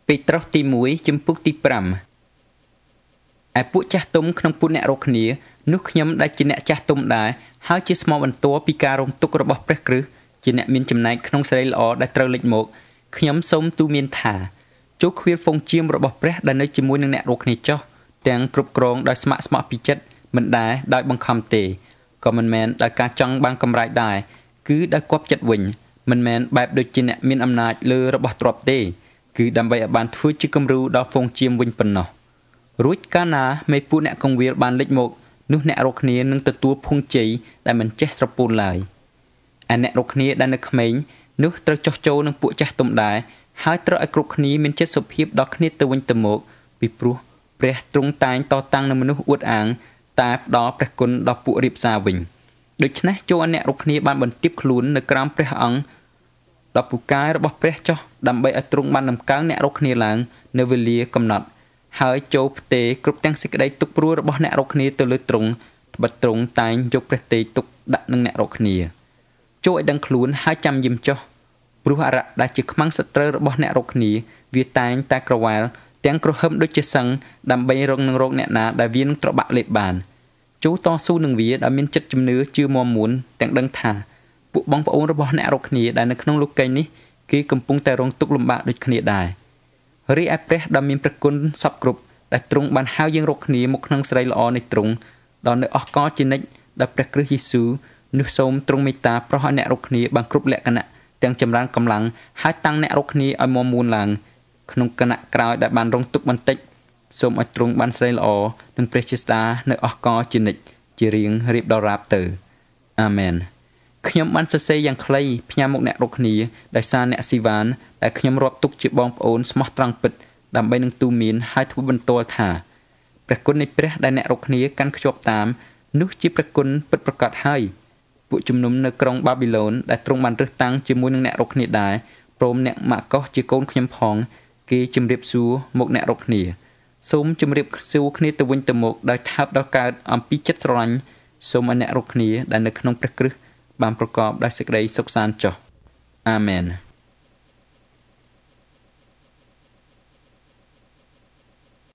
ពេត្រុសទី1ជំពូកទី5ឯពួកចាស់ទុំក្នុងពួកអ្នករកគ្នានោះខ្ញុំដែលជាអ្នកចាស់ទុំដែរហើយជាស្មោបន្ទាល់ពីការរងទុក្ខរបស់ព្រះគ្រិស្តជាអ្នកមានចំណែកក្នុងសេរីល្អដែលត្រូវលេចមកខ្ញុំសូមទូន្មានថាចូលឃ្វាលហ្វូងជាមរបស់ព្រះដែលនៅជាមួយនឹងអ្នករកគ្នាចោះទាំងគ្រប់គ្រងដោយស្ម័គ្រស្មោះពីចិត្តមិនដែរដោយបង្ខំទេក៏មិនមែនដោយការចង់បានកម្រៃដែរគឺដោយគប់ចិត្តវិញមិនមែនបែបដូចជាអ្នកមានអំណាចលើរបស់ទ្រព្យទេគឺដើម្បីឲ្យបានធ្វើជាគំរូដល់ហ្វូងជាមវិញប៉ុណ្ណោះរួចកាលណាមេពួកអ្នកកងវាលបានលេចមកនោះអ្នករកគ្នានឹងទទួលភួងជ័យដែលមិនចេះស្រពោនឡើយឯអ្នករកគ្នាដែលនៅក្មេងនោះត្រូវចោះចូលនឹងពួកចាស់ទុំដែរហើយត្រូវឲ្យគ្រប់គ្នាមានចិត្តសុភាពដល់គ្នាទៅវិញទៅមកពីព្រោះព្រះទ្រង់តែងតតាំងនឹងមនុស្សអួតអាងតែផ្ដល់ព្រះគុណដល់ពួករៀបសារវិញដូច្នេះចូលឲ្យអ្នករកគ្នាបានបន្ទាបខ្លួននៅក្រោមព្រះអង្គដល់ពូកែរបស់ព្រះចោះដើម្បីឲ្យទ្រង់បានដំកើងអ្នករកគ្នាឡើងនៅវេលាកំណត់ហើយចូលផ្ទេរគ្រប់ទាំងសេចក្តីទុក្ខព្រួយរបស់អ្នករកគ្នាទៅលើទ្រង់ត្បិតទ្រង់តែងយកព្រះទេយទុកដាក់នឹងអ្នករកគ្នាចូលឲ្យដឹងខ្លួនហើយចាំយឹមចោះព្រោះអរៈដែលជាខ្មាំងសត្រូវរបស់អ្នករកគ្នាវាតែងតែក្រវ៉ាល់ទាំងក្រហឹមដូចជាសឹងដើម្បីរកនឹងរកអ្នកណាដែលវានឹងត្របាក់លេបបានចូលតស៊ូនឹងវាដោយមានចិត្តជំនឿជឿមាំមួនទាំងដឹងថាពួកបងប្អូនរបស់អ្នករកគ្នាដែលនៅក្នុងលោកីនេះគេកំពុងតែរងទុក្ខលំបាកដូចគ្នាដែររីឯព្រះដ៏មានព្រះគុណសពគ្រប់ដែលទ្រង់បានហៅយើងរកគ្នាមកក្នុងសេរីល្អនៃទ្រង់ដល់នៅអស់កលជានិច្ចដោយព្រះគ្រីស្ទយេស៊ូវនោះសូមទ្រង់មេត្តាប្រោះឲ្យអ្នករកគ្នាបានគ្រប់លក្ខណៈទាំងចម្រើនកម្លាំងហើយតាំងអ្នករកគ្នាឲ្យមាំមួនឡើងក្នុងគណៈក្រោយដែលបានរងទុក្ខបន្តិចសូមឲ្យទ្រង់បានសេរីល្អនិងព្រះជាស្ដានៅអស់កលជានិច្ចជារៀងរៀបដល់រាបទៅអាមែនខ្ញុំបានសរសេរយ៉ាងខ្លីផ្ញើមកអ្នករកគ្នាដោយសារអ្នកស៊ីវ៉ានដែលខ្ញុំរាប់ទុកជាបងប្អូនស្មោះត្រង់ពិតដើម្បីនឹងទូមានហើយធ្វើបន្ទាល់ថាព្រះគុណនៃព្រះដែលអ្នករកគ្នាកាន់ខ្ជាប់តាមនោះជាព្រះគុណពិតប្រាកដហើយពួកជំនុំនៅក្រុងបាប៊ីឡូនដែលទ្រង់បានរើសតាំងជាមួយនឹងអ្នករកគ្នាដែរព្រមអ្នកម៉ាកុសជាកូនខ្ញុំផងគេជម្រាបសួរមកអ្នករកគ្នាសូមជម្រាបសួរគ្នាទៅវិញទៅមកដោយថើបដល់កើតអំពីចិត្តស្រឡាញ់សូមឲ្យអ្នករកគ្នាដែលនៅក្នុងព្រះគ្រិស្តបានប្រកបដោយសេចក្តីសុខសាន្តចុះអាមែន